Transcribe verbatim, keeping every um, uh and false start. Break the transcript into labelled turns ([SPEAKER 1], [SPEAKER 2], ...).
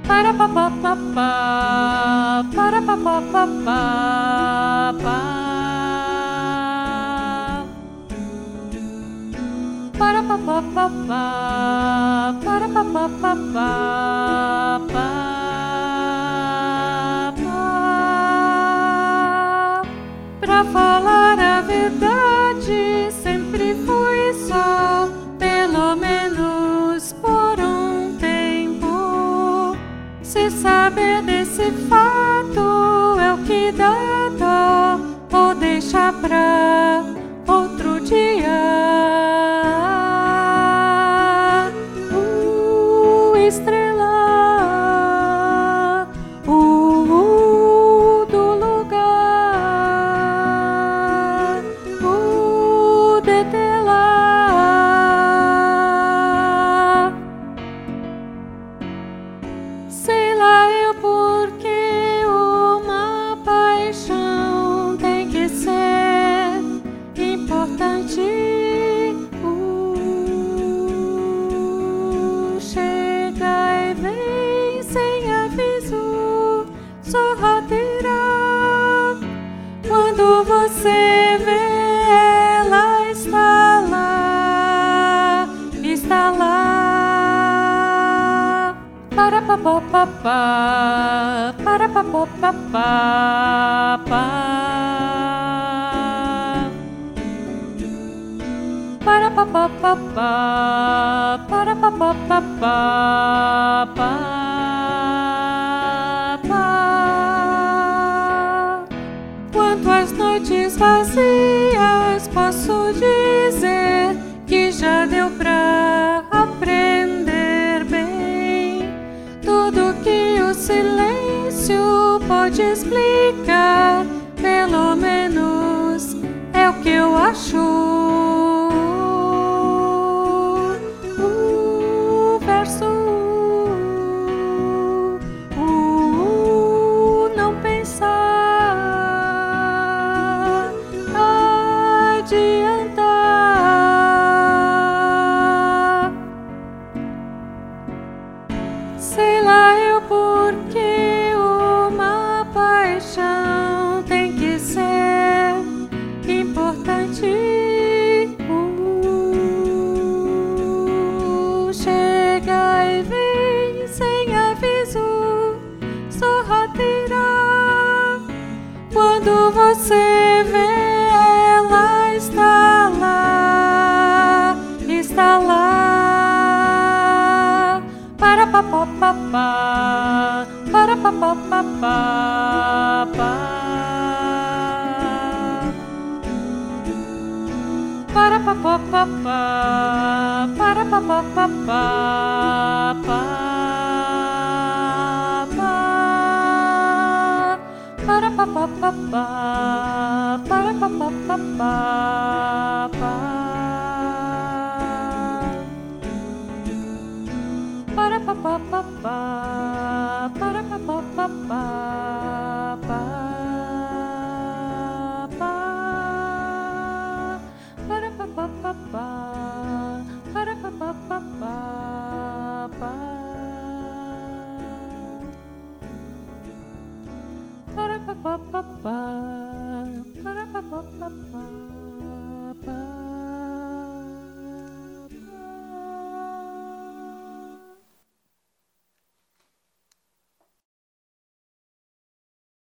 [SPEAKER 1] para pa pa pa pa, para pa pa pa pa, pa. Para pa pa pa pa, para pa pa pa pa, pa. Pra falar a verdade, sempre fui só, pelo menos por um tempo. Se saber desse fato é o que dá dó, vou deixar pra outro dia. Uh, estrela, uh, uh, do lugar, uh, detê-la. Sei lá eu porque uma paixão tem que ser importante. Uh, chega e vem sem aviso, sorrateira. Quando você vê, ela está lá, está lá. Para pa pa pa pa, para pa pa pa pa, pa. Para pa pa pa pa, para pa pa pa pa, pa, pa. Quanto às noites vazias, posso dizer que já deu pra aprender bem tudo que o silêncio pode explicar. Pelo menos é o que eu acho. O verso uh, uh, não pensar, adiantar. Sei lá eu porque uma paixão tem que ser importante. Uh, chega e vem sem aviso, sorrateira. Quando você vê, ela está lá, está lá. Para pa pa pa pa, para pa pa pa pa, pa. Para pa pa pa pa, para pa pa pa pa, pa, pa. Para pa pa pa pa, para pa pa pa pa, pa. Para pa pa pa pa, para pa pa pa pa.